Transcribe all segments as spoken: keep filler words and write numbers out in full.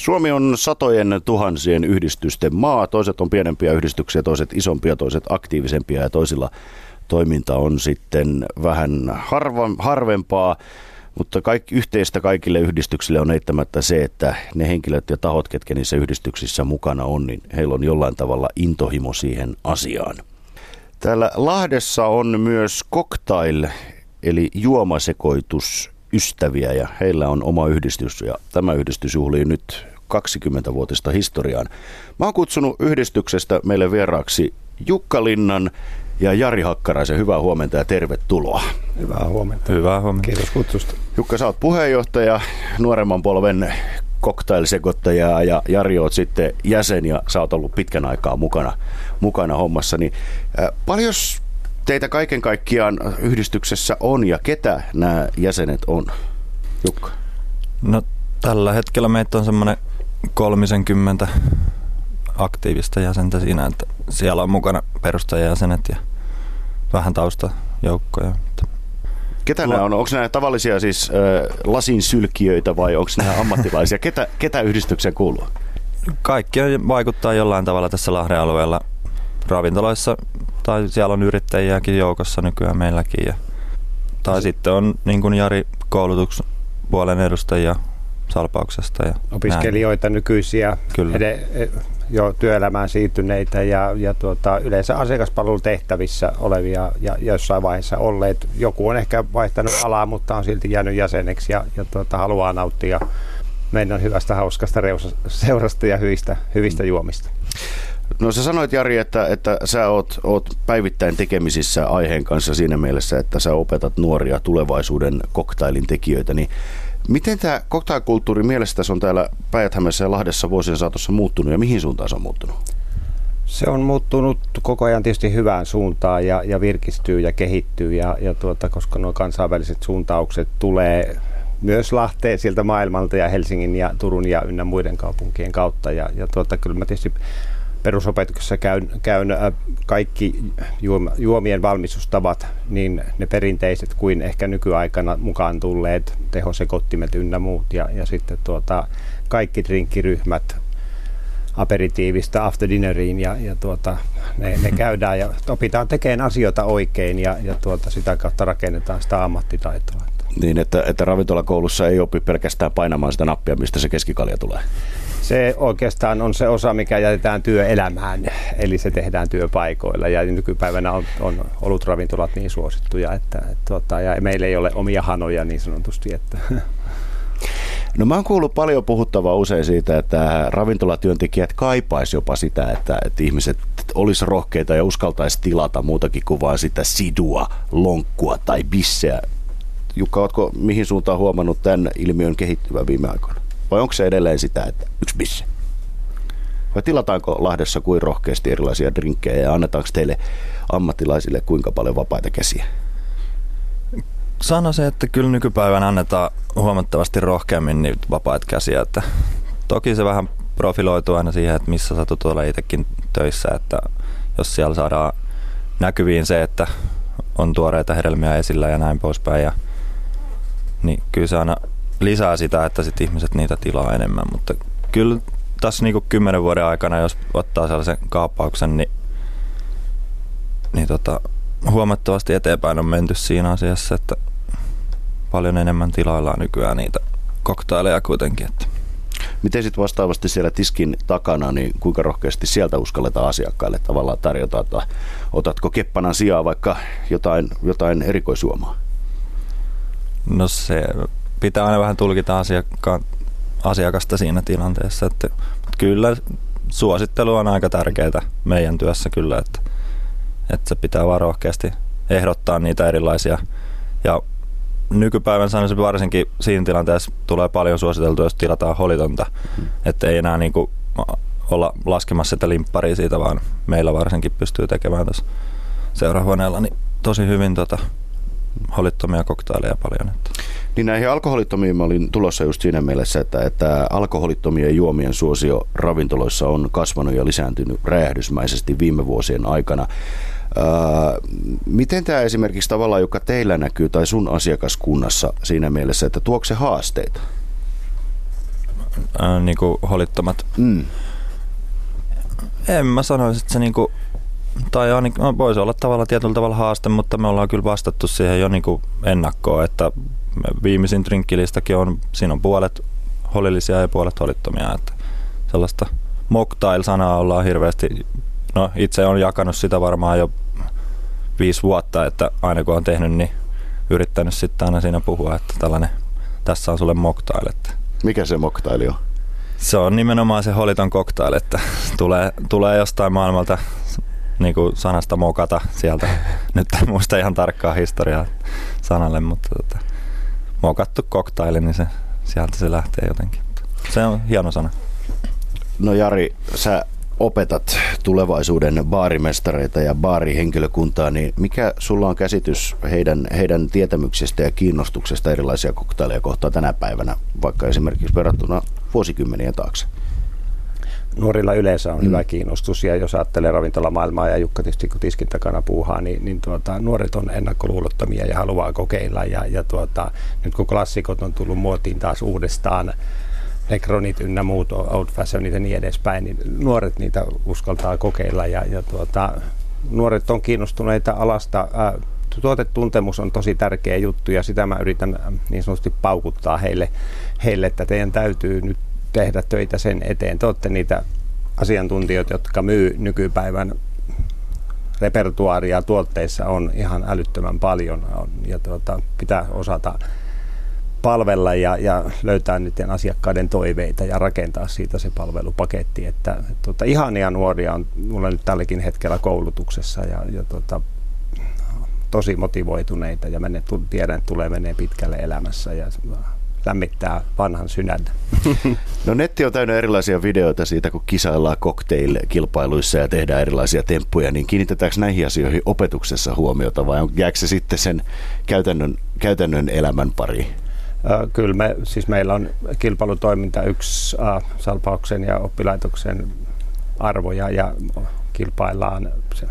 Suomi on satojen tuhansien yhdistysten maa. Toiset on pienempiä yhdistyksiä, toiset isompia, toiset aktiivisempia ja toisilla toiminta on sitten vähän harva, harvempaa. Mutta kaikki, yhteistä kaikille yhdistyksille on eittämättä se, että ne henkilöt ja tahot, ketkä niissä yhdistyksissä mukana on, niin heillä on jollain tavalla intohimo siihen asiaan. Täällä Lahdessa on myös cocktail, eli juomasekoitusystäviä, ja heillä on oma yhdistys, ja tämä yhdistys juhlii nyt kaksikymmenvuotista historiaan. Mä oon kutsunut yhdistyksestä meille vieraaksi Jukka Linnan ja Jari Hakkaraisen. Hyvää huomenta ja tervetuloa. Hyvää huomenta. Hyvää huomenta. Kiitos kutsusta. Jukka, sä oot puheenjohtaja, nuoremman polven cocktailsekoittaja, ja Jari oot sitten jäsen ja sä oot ollut pitkän aikaa mukana, mukana hommassa. Niin, äh, paljon teitä kaiken kaikkiaan yhdistyksessä on ja ketä nämä jäsenet on? Jukka. No tällä hetkellä meitä on semmoinen kolmisenkymmentä aktiivista jäsentä siinä, että siellä on mukana perustajajäsenet ja vähän taustajoukkoja. Ketä nämä on? Onko nämä tavallisia siis äh, lasinsylkijöitä vai onko nämä ammattilaisia? Ketä, ketä yhdistykseen kuuluu? Kaikki vaikuttaa jollain tavalla tässä Lahden alueella ravintoloissa, tai siellä on yrittäjiäkin joukossa nykyään meilläkin. Ja, tai sitten on niin kuin Jari koulutuspuolen edustajia Salpauksesta. Ja opiskelijoita, näin. Nykyisiä ed- jo työelämään siirtyneitä ja, ja tuota, yleensä asiakaspalvelutehtävissä olevia ja jossain vaiheessa olleet. Joku on ehkä vaihtanut alaa, mutta on silti jäänyt jäseneksi ja, ja tuota, haluaa nauttia meidän hyvästä, hauskasta seurasta ja hyvistä, hyvistä juomista. No sä sanoit, Jari, että, että sä oot, oot päivittäin tekemisissä aiheen kanssa siinä mielessä, että sä opetat nuoria tulevaisuuden cocktailin tekijöitä, niin miten tämä cocktailkulttuuri mielestäsi on täällä Päijät-Hämeessä ja Lahdessa vuosien saatossa muuttunut ja mihin suuntaan se on muuttunut? Se on muuttunut koko ajan tietysti hyvään suuntaan ja, ja virkistyy ja kehittyy, ja, ja tuota, koska nuo kansainväliset suuntaukset tulee myös Lahteen sieltä maailmalta ja Helsingin ja Turun ja ynnä muiden kaupunkien kautta. Ja, ja tuota, kyllä mä tietysti perusopetuksessa käyn, käyn kaikki juomien valmistustavat, niin ne perinteiset kuin ehkä nykyaikana mukaan tulleet tehosekottimet ynnä muut. Ja, ja sitten tuota, kaikki drinkkiryhmät aperitiivistä after dinneriin ja, ja tuota, ne, ne käydään ja opitaan tekemään asioita oikein ja, ja tuota, sitä kautta rakennetaan sitä ammattitaitoa. Niin, että, että ravintolakoulussa ei opi pelkästään painamaan sitä nappia, mistä se keskikalja tulee. Se oikeastaan on se osa, mikä jätetään työelämään, eli se tehdään työpaikoilla. Ja nykypäivänä on, on ollut ravintolat niin suosittuja, että, että, että ja meillä ei ole omia hanoja niin sanotusti. Että. No mä oon kuullut paljon puhuttavaa usein siitä, että ravintolatyöntekijät kaipaisi jopa sitä, että, että ihmiset olisi rohkeita ja uskaltaisi tilata muutakin kuin vain sitä sidua, lonkkua tai bisseä. Jukka, ootko mihin suuntaan huomannut tämän ilmiön kehittyvän viime aikoina? Vai onko se edelleen sitä, että yksi bisse? Vai tilataanko Lahdessa kuin rohkeasti erilaisia drinkkejä ja annetaanko teille ammattilaisille kuinka paljon vapaita käsiä? Sanoisin, että kyllä nykypäivänä annetaan huomattavasti rohkeammin niitä vapaita käsiä. Että toki se vähän profiloituu aina siihen, että missä satut olla itsekin töissä. Että jos siellä saadaan näkyviin se, että on tuoreita hedelmiä esillä ja näin poispäin. Ja, niin kyllä se aina lisää sitä, että sit ihmiset niitä tilaa enemmän. Mutta kyllä tässä niinku kymmenen vuoden aikana, jos ottaa sellaisen kaappauksen, niin, niin tota, huomattavasti eteenpäin on menty siinä asiassa, että paljon enemmän tilaillaan nykyään niitä cocktailleja kuitenkin. Että. Miten sitten vastaavasti siellä tiskin takana, niin kuinka rohkeasti sieltä uskalletaan asiakkaille tavallaan tarjota, että otatko keppanan sijaan vaikka jotain, jotain erikoisjuomaa? No se pitää aina vähän tulkita asiakkaan, asiakasta siinä tilanteessa, että kyllä suosittelu on aika tärkeää meidän työssä kyllä, että, että se pitää vaan rohkeasti ehdottaa niitä erilaisia. Ja nykypäivän sanoisin varsinkin siinä tilanteessa tulee paljon suositeltua, jos tilataan holitonta, mm. että ei enää niinku olla laskemassa sitä limpparia siitä, vaan meillä varsinkin pystyy tekemään tässä seurahuoneella niin tosi hyvin tota, holittomia cocktailleja paljon. Että. Niin näihin alkoholittomiin mä olin tulossa just siinä mielessä, että, että alkoholittomien juomien suosio ravintoloissa on kasvanut ja lisääntynyt räjähdysmäisesti viime vuosien aikana. Ää, miten tämä esimerkiksi tavallaan, joka teillä näkyy tai sun asiakaskunnassa siinä mielessä, että tuokse haasteita? äh, niinku holittomat. Mm. En mä sanoisi, että se niinku, tai ainakin, no, voisi olla tavalla tietyllä tavalla haaste, mutta me ollaan kyllä vastattu siihen jo niinku ennakkoon, että viimeisin drinkkilistakin on, siinä on puolet holillisia ja puolet holittomia, että sellaista mocktail-sanaa ollaan hirveästi, no itse on jakanut sitä varmaan jo viisi vuotta, että aina kun on tehnyt, niin yrittänyt sitten aina siinä puhua, että tällainen, tässä on sulle mocktail. Että mikä se mocktail on? Se on nimenomaan se holiton cocktail, että tulee, tulee jostain maailmalta niin kuin sanasta mokata sieltä. Nyt en muista ihan tarkkaa historiaa sanalle, mutta tota, mokattu cocktail, niin se, sieltä se lähtee jotenkin. Se on hieno sana. No Jari, sä opetat tulevaisuuden baarimestareita ja baarihenkilökuntaa, niin mikä sulla on käsitys heidän, heidän tietämyksestä ja kiinnostuksesta erilaisia koktaileja kohtaan tänä päivänä, vaikka esimerkiksi verrattuna vuosikymmenien taakse? Nuorilla yleensä on mm. hyvä kiinnostus, ja jos ajattelee ravintolamaailmaa ja Jukka tietysti kun tiskin takana puuhaa, niin, niin tuota, nuoret on ennakkoluulottomia ja haluaa kokeilla, ja, ja tuota, nyt kun klassikot on tullut muotiin taas uudestaan, Necronit ynnä muut, Old Fashionit ja niin edespäin, niin nuoret niitä uskaltaa kokeilla, ja, ja tuota, nuoret on kiinnostuneita alasta. Ää, tuotetuntemus on tosi tärkeä juttu, ja sitä mä yritän niin sanotusti paukuttaa heille, heille, että teidän täytyy nyt tehdä töitä sen eteen. Te olette niitä asiantuntijoita, jotka myy nykypäivän repertuaaria tuotteissa on ihan älyttömän paljon, ja tuota, pitää osata palvella ja, ja löytää niiden asiakkaiden toiveita ja rakentaa siitä se palvelupaketti. Että, tuota, ihania nuoria on mulla nyt tälläkin hetkellä koulutuksessa, ja, ja tuota, tosi motivoituneita, ja menne, tiedän, että tulee menee pitkälle elämässä ja lämmittää vanhan sydäntä. No netti on täynnä erilaisia videoita siitä, kun kisaillaan cocktail-kilpailuissa ja tehdään erilaisia temppuja, niin kiinnitetäänkö näihin asioihin opetuksessa huomiota, vai jääkö se sitten sen käytännön, käytännön elämän pariin? Kyllä me, siis meillä on kilpailutoiminta yksi äh, Salpauksen ja oppilaitoksen arvoja, ja kilpaillaan. Se,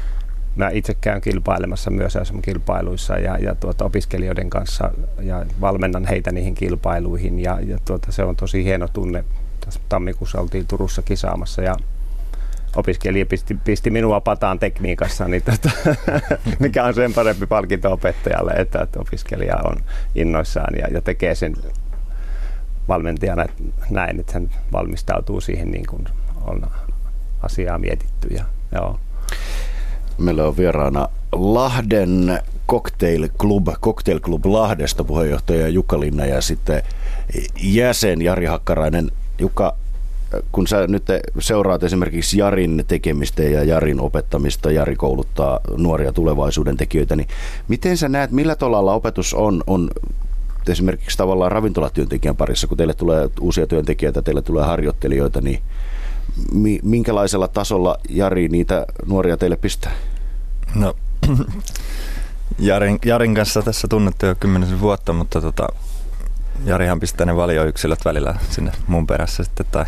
mä itse käyn kilpailemassa myös S M-kilpailuissa ja, ja tuota, opiskelijoiden kanssa ja valmennan heitä niihin kilpailuihin, ja, ja tuota, se on tosi hieno tunne. Tässä tammikuussa oltiin Turussa kisaamassa ja opiskelija pisti, pisti minua pataan tekniikassa, niin tota, mikä on sen parempi palkinto opettajalle, että, että opiskelija on innoissaan ja, ja tekee sen valmentajana näin, että hän valmistautuu siihen niin kuin on asiaa mietitty. Ja, joo. Meillä on vieraana Lahden Cocktail Club, Cocktail Club Lahdesta puheenjohtaja Jukka Linna ja sitten jäsen Jari Hakkarainen. Jukka, kun sä nyt seuraat esimerkiksi Jarin tekemistä ja Jarin opettamista, Jari kouluttaa nuoria tulevaisuuden tekijöitä, niin miten sä näet, millä tolalla opetus on, on esimerkiksi tavallaan ravintolatyöntekijän parissa, kun teille tulee uusia työntekijöitä, teille tulee harjoittelijoita, niin minkälaisella tasolla Jari niitä nuoria teille pistää? No, Jarin, Jarin kanssa tässä tunnettu jo kymmenisen vuotta, mutta tota, Jarihan pistää ne valioyksilöt välillä sinne mun perässä sitten. Tai.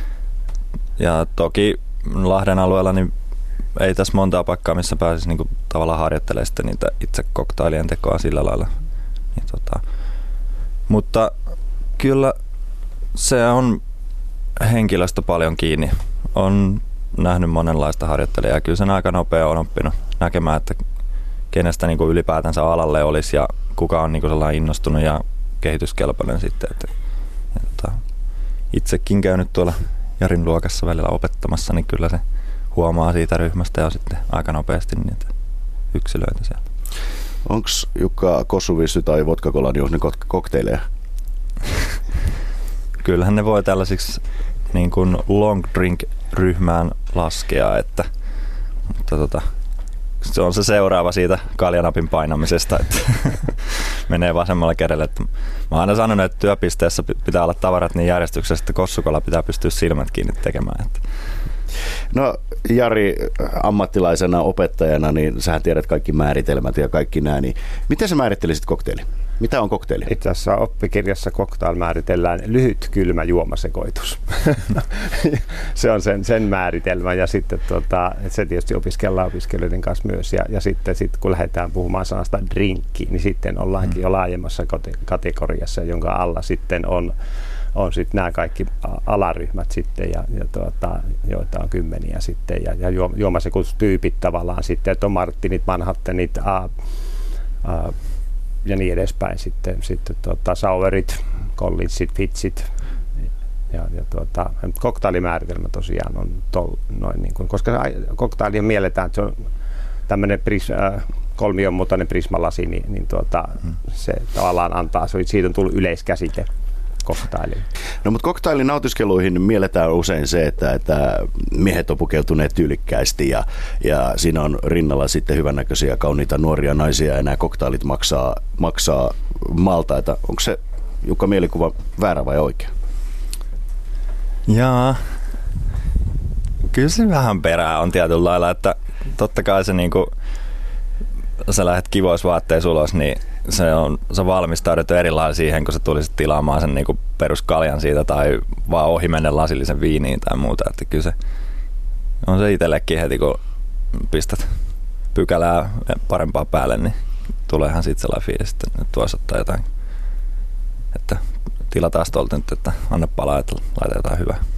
Ja toki Lahden alueella niin ei tässä montaa paikkaa, missä pääsisi niinku tavallaan harjoittelemaan sitten niitä itse koktailien tekoa sillä lailla. Niin, tota. Mutta kyllä se on henkilöstö paljon kiinni. On nähnyt monenlaista harjoittelijaa ja kyllä sen aika nopea on oppinut näkemään, että kenestä niin kuin ylipäätänsä alalle olisi ja kuka on niin kuin sellainen innostunut ja kehityskelpoinen sitten. Että, ja, tota, itsekin käynyt tuolla Jarin luokassa välillä opettamassa, niin kyllä se huomaa siitä ryhmästä ja sitten aika nopeasti niitä yksilöitä sieltä. Onko Jukka kossuvissi tai vodka-kolan juhnin kokteileja? Kyllähän ne voi tällaisiksi niin kuin long drink-ryhmään laskea, että, mutta tota, se on se seuraava siitä kaljanapin painamisesta, että menee vasemmalle kädelle. Että mä oon aina sanonut, että työpisteessä pitää olla tavarat niin järjestyksessä, että kossukolla pitää pystyä silmät kiinni tekemään. Että. No Jari, ammattilaisena opettajana, niin sähän tiedät kaikki määritelmät ja kaikki nämä, niin miten sä määrittelisit kokteili? Mitä on kokteili? Itse asiassa oppikirjassa cocktail määritellään lyhyt kylmä juomasekoitus. Se on sen, sen määritelmä, ja sitten tuota, se tietysti opiskellaan opiskelijoiden kanssa myös. Ja, ja sitten sit, kun lähdetään puhumaan sanasta drinkki, niin sitten ollaankin jo laajemmassa kategoriassa, jonka alla sitten on on sitten nämä kaikki alaryhmät sitten, ja, ja tuota, joita on kymmeniä sitten, ja, ja juomasekoitustyypit tavallaan sitten, että on Martinit, Manhattanit, a, a, ja niin edespäin sitten, sitten tuota, Sauerit, Collinsit, Fitzit, ja, ja tuota, koktailimääritelmä tosiaan on tol, noin niin kuin, koska koktailien mielletään, että se on tämmöinen pris, äh, kolmion muotoinen prismalasi, niin, niin tuota, hmm. se tavallaan antaa, siitä on tullut yleiskäsite koktailiin. No mutta koktailin nautiskeluihin mielletään usein se, että, että miehet on pukeutuneet tyylikkäästi ja, ja siinä on rinnalla sitten hyvännäköisiä, kauniita nuoria naisia ja nämä koktailit maksaa, maksaa maltaita. Onko se, Jukka, mielikuva väärä vai oikea? Jaa, kyllä se vähän perää on tietyllä lailla, että totta kai se niinku, sä lähdet kivoissa vaatteissa ulos, niin se on, sä valmistaudut erilainen siihen, kun sä tulisit tilaamaan sen niinku peruskaljan siitä tai vaan ohi mennä lasillisen viiniin tai muuta, että kyllä se on se itsellekin heti, kun pistät pykälää parempaa päälle, niin tuleehan siitä sellainen fiilis, että nyt voisi ottaa jotain, että tilataan tuolta nyt, että anna palaa, että laita jotain hyvää.